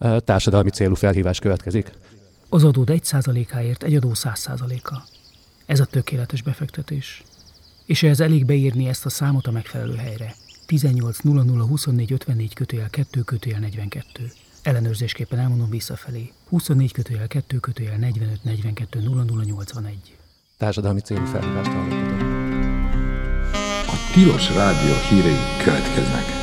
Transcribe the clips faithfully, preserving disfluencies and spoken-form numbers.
Társadalmi célú felhívás következik. Az adód egy százalékáért egy adó száz százaléka. Ez a tökéletes befektetés. És ehhez elég beírni ezt a számot a megfelelő helyre. tizennyolc nulla nulla huszonnégy ötvennégy kötőjel kettő kötőjel negyvenkettő. Ellenőrzésképpen elmondom visszafelé. huszonnégy kötőjel kettő kötőjel negyvenöt negyvenkettő nulla nulla nyolcvanegy. Társadalmi célú felhívást hallottatok. A Tilos Rádió hírei következnek.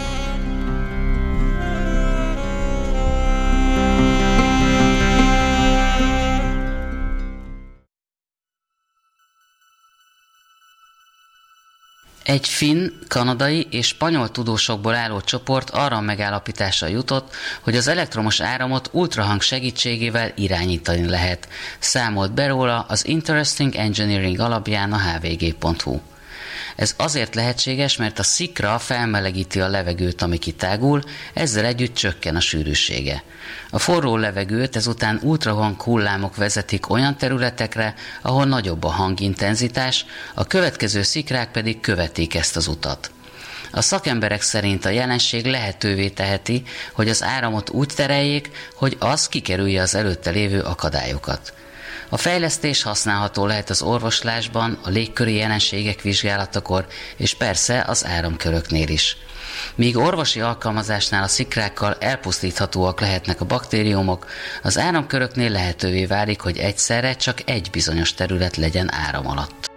Egy finn, kanadai és spanyol tudósokból álló csoport arra a megállapításra jutott, hogy az elektromos áramot ultrahang segítségével irányítani lehet, számolt be róla az Interesting Engineering alapján a há vé gé pont hú. Ez azért lehetséges, mert a szikra felmelegíti a levegőt, ami kitágul, ezzel együtt csökken a sűrűsége. A forró levegőt ezután ultrahang hullámok vezetik olyan területekre, ahol nagyobb a hangintenzitás, a következő szikrák pedig követik ezt az utat. A szakemberek szerint a jelenség lehetővé teheti, hogy az áramot úgy tereljék, hogy az kikerülje az előtte lévő akadályokat. A fejlesztés használható lehet az orvoslásban, a légköri jelenségek vizsgálatakor, és persze az áramköröknél is. Míg orvosi alkalmazásnál a szikrákkal elpusztíthatóak lehetnek a baktériumok, az áramköröknél lehetővé válik, hogy egyszerre csak egy bizonyos terület legyen áram alatt.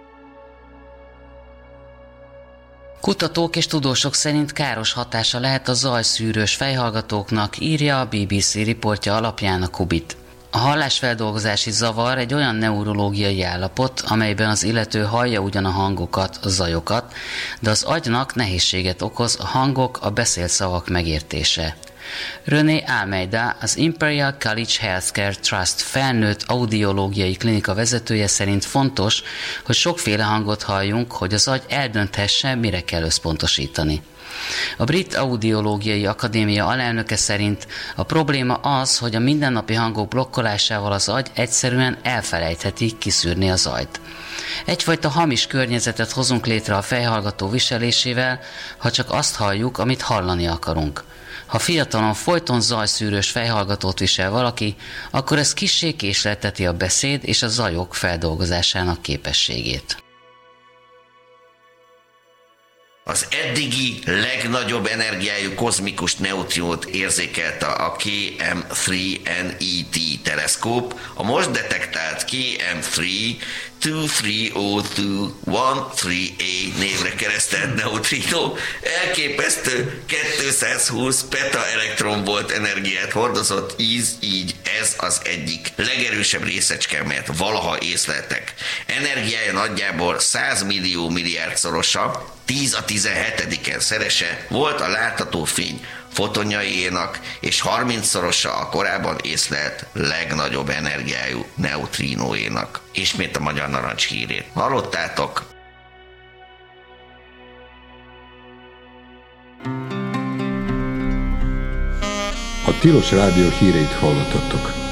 Kutatók és tudósok szerint káros hatása lehet a zajszűrős fejhallgatóknak, írja a bé bé cé riportja alapján a Kubit. A hallásfeldolgozási zavar egy olyan neurológiai állapot, amelyben az illető hallja ugyan a hangokat, a zajokat, de az agynak nehézséget okoz a hangok, a beszélt szavak megértése. René Almeida, az Imperial College Healthcare Trust felnőtt audiológiai klinika vezetője szerint fontos, hogy sokféle hangot halljunk, hogy az agy eldönthesse, mire kell összpontosítani. A Brit Audiológiai Akadémia alelnöke szerint a probléma az, hogy a mindennapi hangok blokkolásával az agy egyszerűen elfelejtheti kiszűrni a zajt. Egyfajta hamis környezetet hozunk létre a fejhallgató viselésével, ha csak azt halljuk, amit hallani akarunk. Ha fiatalon folyton zajszűrős fejhallgatót visel valaki, akkor ez kissé késlelteti a beszéd és a zajok feldolgozásának képességét. Az eddigi legnagyobb energiájú kozmikus neutrinót érzékelte a ká em három en é té teleszkóp, a most detektált ká em három kétezer-háromszázkettő á névre keresztelt neutrino elképesztő kétszázhúsz petaelektronvolt energiát hordozott, íz, így ez az egyik legerősebb részecske, amelyet valaha észleltek. Energiája nagyjából száz millió milliárdszoros, tíz a tizenhetediken szerese volt a látható fény fotonjaiénak, és harmincszorosa a korábban észlelt legnagyobb energiájú neutrinóénak. Ismét a Magyar Narancs hírét hallottátok. A Tilos Rádió híreit hallottattok.